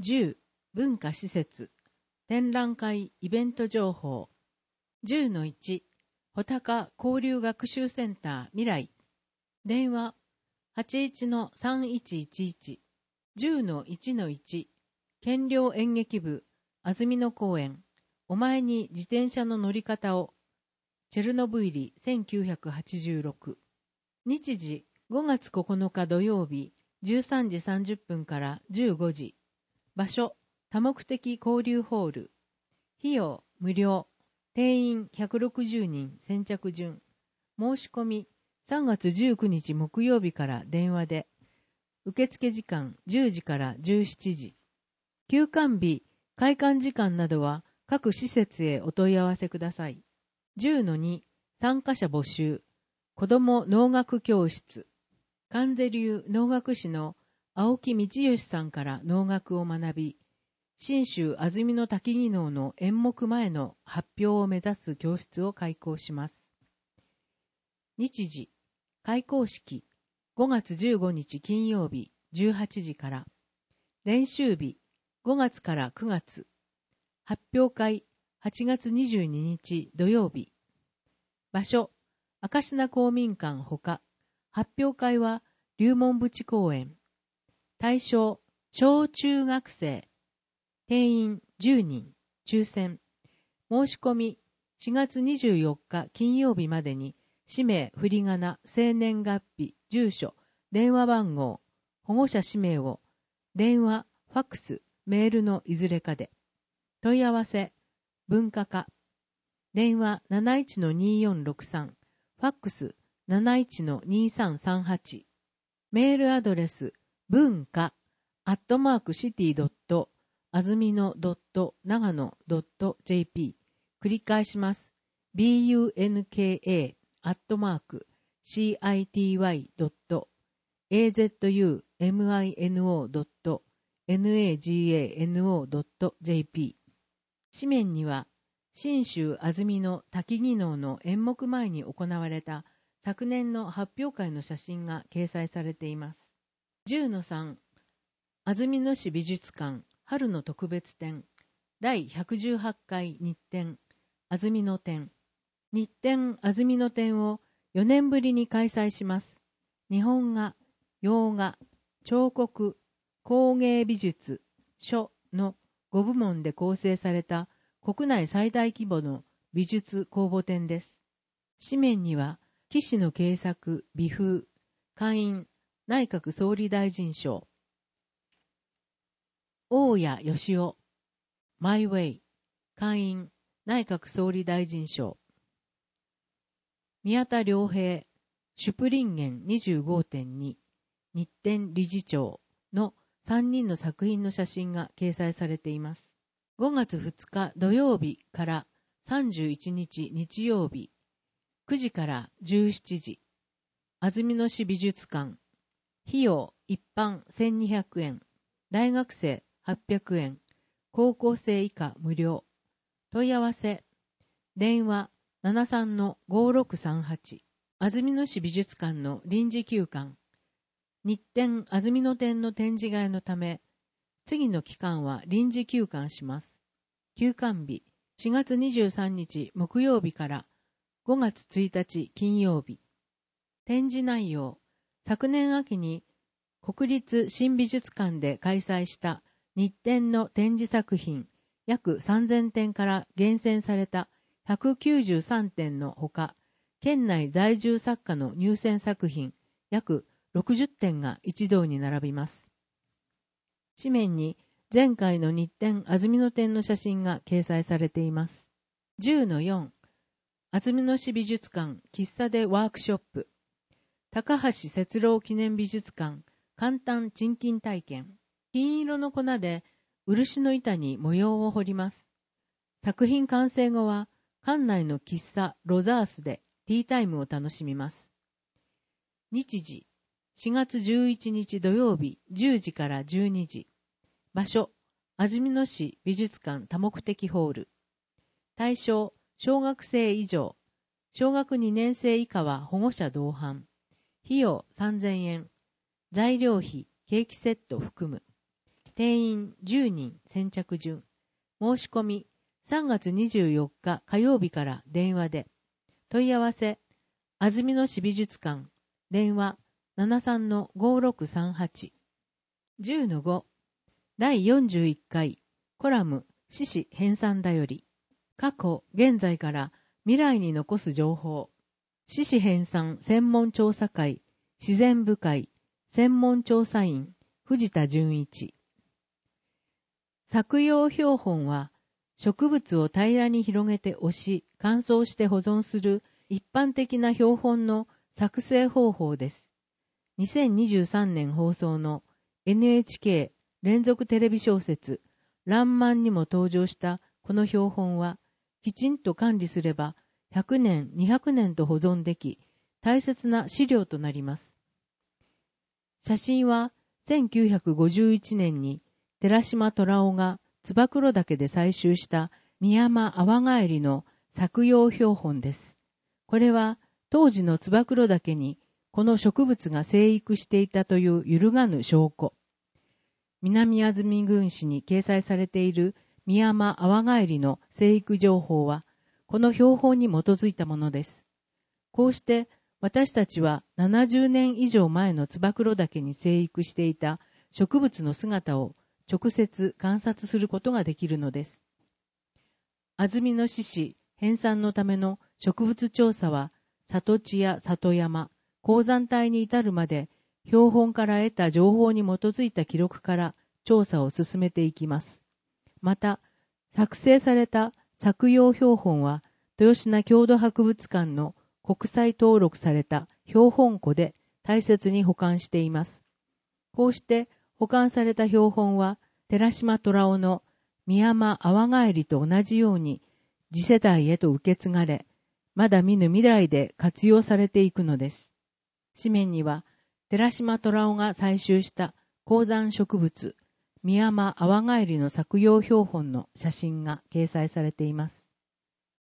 10、文化施設、展覧会イベント情報。10-1、穂高交流学習センター未来。電話、81-3111。10-1-1、県領演劇部、安曇野公園。お前に自転車の乗り方を。チェルノブイリ1986。日時、5月9日土曜日、13時30分から15時。場所、多目的交流ホール。費用、無料。定員160人先着順。申し込み、3月19日木曜日から電話で。受付時間10時から17時。休館日、開館時間などは各施設へお問い合わせください。10-2、参加者募集。子ども農学教室。関西流農学士の青木道義さんから農学を学び、信州安曇野滝技能の演目前の発表を目指す教室を開講します。日時、開講式、5月15日金曜日18時から。練習日、5月から9月。発表会、8月22日土曜日。場所、赤科公民館ほか。発表会は、龍門淵公園。対象、小中学生。定員10人。抽選。申し込み、4月24日金曜日までに、氏名、振り仮名、生年月日、住所、電話番号、保護者氏名を、電話、ファックス、メールのいずれかで。問い合わせ、文化課。電話 71-2463、ファックス 71-2338。メールアドレス、文化@city.azumino.nagano.jp。繰り返します。bunka@citymino.nagano.jp。紙面には、信州安曇野滝技能の演目前に行われた昨年の発表会の写真が掲載されています。10-3、安曇野市美術館春の特別展第118回日展安曇野展。日展安曇野展を4年ぶりに開催します。日本画、洋画、彫刻、工芸美術、書の5部門で構成された国内最大規模の美術公募展です。紙面には、岸の慶作、美風、会員、内閣総理大臣賞。大谷義雄、マイウェイ、会員、内閣総理大臣賞。宮田良平、シュプリンゲン 25.2、日展理事長の3人の作品の写真が掲載されています。5月2日土曜日から31日日曜日、9時から17時、安曇野市美術館。費用一般1200円、大学生800円、高校生以下無料。問い合わせ、電話73-5638。安曇野市美術館の臨時休館。日展安曇野展の展示会のため、次の期間は臨時休館します。休館日、4月23日木曜日から5月1日金曜日。展示内容、昨年秋に国立新美術館で開催した日展の展示作品約3000点から厳選された193点のほか、県内在住作家の入選作品約60点が一堂に並びます。紙面に前回の日展安曇野展の写真が掲載されています。10-4、安曇野市美術館喫茶でワークショップ。高橋節郎記念美術館簡単沈金体験。金色の粉で漆の板に模様を彫ります。作品完成後は館内の喫茶ロザースでティータイムを楽しみます。日時、4月11日土曜日10時から12時。場所、安曇野市美術館多目的ホール。対象、小学生以上。小学2年生以下は保護者同伴。費用3000円。材料費、ケーキセット含む。 定員10人先着順。申し込み3月24日火曜日から電話で。問い合わせ、安曇野市美術館、電話 73-5638。10-5、第41回コラム、獅子編纂だより。過去、現在から未来に残す情報。獅子編纂専門調査会、自然部会、専門調査員、藤田純一。作用標本は、植物を平らに広げて押し、乾燥して保存する一般的な標本の作成方法です。2023年放送の NHK 連続テレビ小説、らんまんにも登場したこの標本は、きちんと管理すれば100年、200年と保存でき、大切な資料となります。写真は1951年に寺島虎雄が燕岳で採集したミヤマアワガエリの作用標本です。これは当時の燕岳にこの植物が生育していたという揺るがぬ証拠。南安住郡市に掲載されているミヤマアワガエリの生育情報はこの標本に基づいたものです。こうして私たちは70年以上前の燕岳に生育していた植物の姿を直接観察することができるのです。安曇野市市編纂のための植物調査は、里地や里山、鉱山帯に至るまで、標本から得た情報に基づいた記録から調査を進めていきます。また、作成された作用標本は、豊品郷土博物館の国際登録された標本庫で大切に保管しています。こうして保管された標本は、寺島虎雄のミヤマアワガエリと同じように次世代へと受け継がれ、まだ見ぬ未来で活用されていくのです。紙面には、寺島虎雄が採集した鉱山植物、ミヤマアワガエリの作用標本の写真が掲載されています。